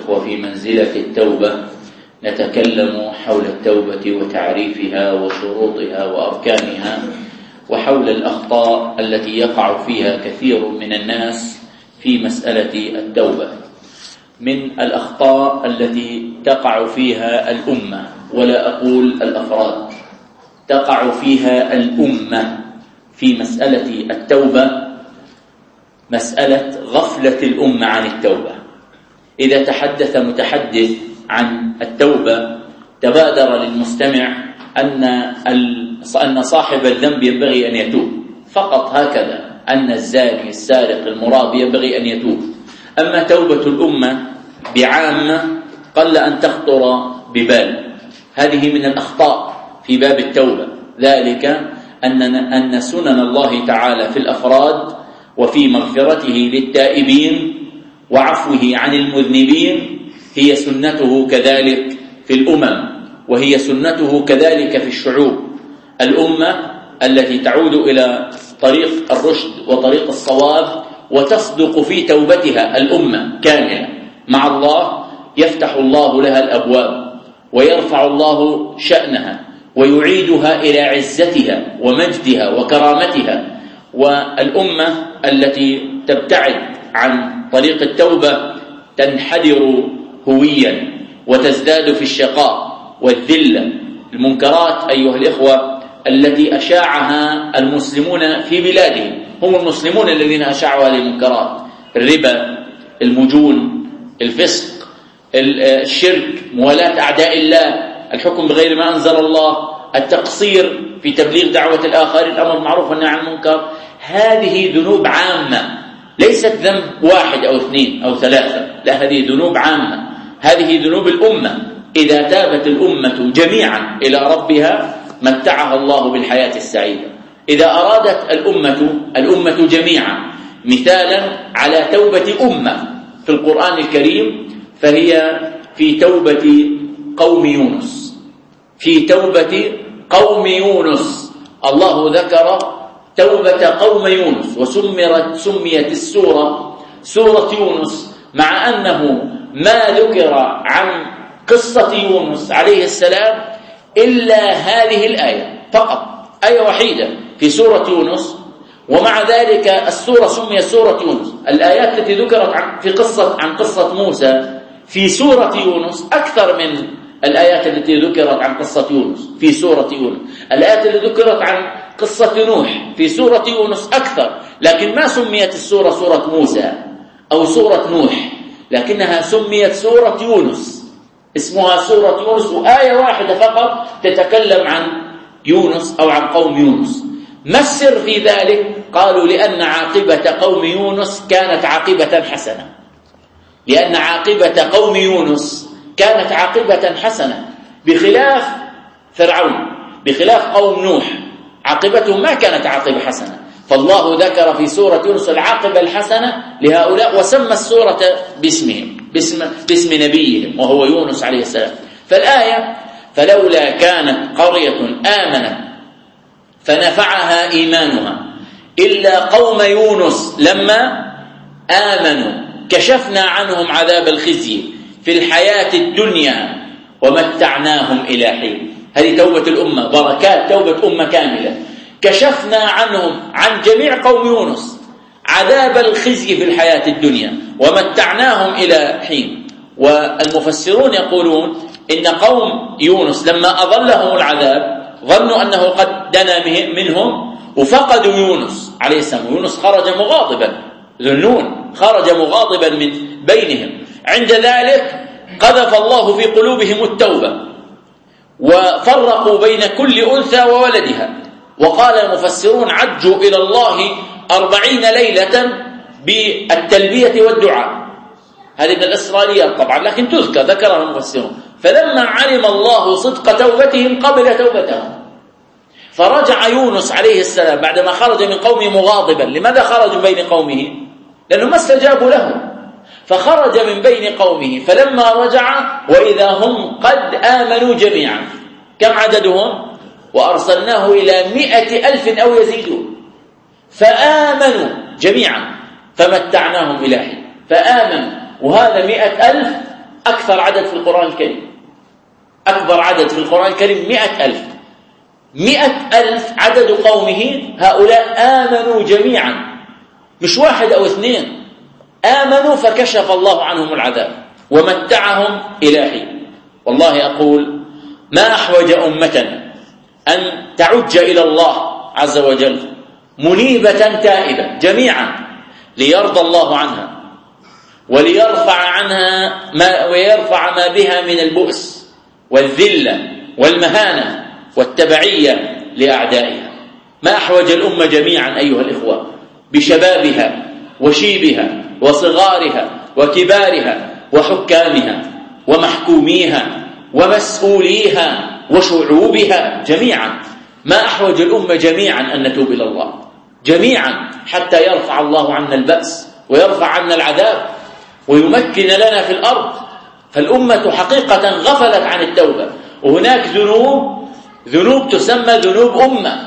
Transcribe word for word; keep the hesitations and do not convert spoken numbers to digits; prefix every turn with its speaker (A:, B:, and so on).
A: الإخوة في منزلة التوبة نتكلم حول التوبة وتعريفها وشروطها وأركانها، وحول الأخطاء التي يقع فيها كثير من الناس في مسألة التوبة. من الأخطاء التي تقع فيها الأمة، ولا أقول الأفراد، تقع فيها الأمة في مسألة التوبة مسألة غفلة الأمة عن التوبة. إذا تحدث متحدث عن التوبة تبادر للمستمع أن أن صاحب الذنب ينبغي أن يتوب فقط، هكذا، أن الزاني السارق المراب ينبغي أن يتوب. أما توبة الأمة بعامة قل أن تخطر ببال. هذه من الأخطاء في باب التوبة، ذلك أن أن سنن الله تعالى في الأفراد وفي مغفرته للتائبين وعفوه عن المذنبين هي سنته كذلك في الأمم، وهي سنته كذلك في الشعوب. الأمة التي تعود إلى طريق الرشد وطريق الصواب وتصدق في توبتها، الأمة كاملة مع الله، يفتح الله لها الأبواب ويرفع الله شأنها ويعيدها إلى عزتها ومجدها وكرامتها. والأمة التي تبتعد عن طريق التوبة تنحدر هويا وتزداد في الشقاء والذلة. المنكرات أيها الإخوة التي أشاعها المسلمون في بلادهم، هم المسلمون الذين أشاعوا هذه المنكرات: الربا، المجون، الفسق، الشرك، موالاة أعداء الله، الحكم بغير ما أنزل الله، التقصير في تبليغ دعوة الآخرين، الأمر بالمعروف والنهي عن المنكر. هذه ذنوب عامة، ليست ذنب واحد أو اثنين أو ثلاثة، لا، هذه ذنوب عامة، هذه ذنوب الأمة. إذا تابت الأمة جميعا إلى ربها متعها الله بالحياة السعيدة. إذا أرادت الأمة الأمة جميعا مثالا على توبة أمة في القرآن الكريم فهي في توبة قوم يونس. في توبة قوم يونس الله ذكر توبة قوم يونس، وسمرت سميت السورة سورة يونس، مع أنه ما ذكر عن قصة يونس عليه السلام إلا هذه الآية فقط، آية وحيدة في سورة يونس، ومع ذلك السورة سميت سورة يونس. الآيات التي ذكرت عن في قصة عن قصة موسى في سورة يونس أكثر من الآيات التي ذكرت عن قصة يونس في سورة يونس. الآيات التي ذكرت عن قصة نوح في سورة يونس أكثر، لكن ما سميت السورة سورة موسى أو سورة نوح، لكنها سميت سورة يونس، اسمها سورة يونس، وآية واحدة فقط تتكلم عن يونس أو عن قوم يونس. ما السر في ذلك؟ قالوا لأن عاقبة قوم يونس كانت عاقبة حسنة، لأن عاقبة قوم يونس كانت عاقبة حسنة، بخلاف فرعون، بخلاف قوم نوح عاقبتهم ما كانت عاقبة حسنة. فالله ذكر في سورة يونس العاقبة الحسنة لهؤلاء، وسمى السورة باسمهم، باسم, باسم نبيهم وهو يونس عليه السلام. فالآية: فلولا كانت قرية آمنت فنفعها إيمانها إلا قوم يونس لما آمنوا كشفنا عنهم عذاب الخزي في الحياة الدنيا ومتعناهم إلى حين. هذه توبة الأمة، بركات توبة أمة كاملة. كشفنا عنهم، عن جميع قوم يونس، عذاب الخزي في الحياة الدنيا ومتعناهم إلى حين. والمفسرون يقولون إن قوم يونس لما أظلهم العذاب ظنوا أنه قد دنا منهم وفقدوا يونس عليه السلام. يونس خرج مغاضبا، ذنون خرج مغاضبا من بينهم. عند ذلك قذف الله في قلوبهم التوبة وفرقوا بين كل أنثى وولدها. وقال المفسرون: عجوا إلى الله أربعين ليلة بالتلبية والدعاء. هذه من الإسرائيليات طبعا، لكن تذكر ذكرها المفسرون. فلما علم الله صدق توبتهم قبل توبتهم، فرجع يونس عليه السلام بعدما خرج من قومه مغاضبا. لماذا خرج من بين قومه؟ لأنه ما استجابوا له، فخرج من بين قومه. فلما رجع وإذا هم قد آمنوا جميعا. كم عددهم؟ وأرسلناه إلى مئة ألف أو يزيدون، فآمنوا جميعا فمتعناهم إلى حين. فآمنوا، وهذا مئة ألف أكثر عدد في القرآن الكريم، أكبر عدد في القرآن الكريم مئة ألف. مئة ألف عدد قومه، هؤلاء آمنوا جميعا، مش واحد أو اثنين، آمنوا فكشف الله عنهم العذاب ومتعهم إلى حين. والله أقول ما أحوج أمتنا أن تعج إلى الله عز وجل منيبة تائبة جميعا ليرضى الله عنها وليرفع عنها ما ويرفع ما بها من البؤس والذلة والمهانة والتبعية لأعدائها. ما أحوج الأمة جميعا أيها الإخوة بشبابها وشيبها وصغارها وكبارها وحكامها ومحكوميها ومسؤوليها وشعوبها جميعا، ما أحوج الأمة جميعا أن نتوب إلى الله جميعا حتى يرفع الله عنا البأس ويرفع عنا العذاب ويمكن لنا في الأرض. فالأمة حقيقة غفلت عن التوبة، وهناك ذنوب ذنوب تسمى ذنوب أمة،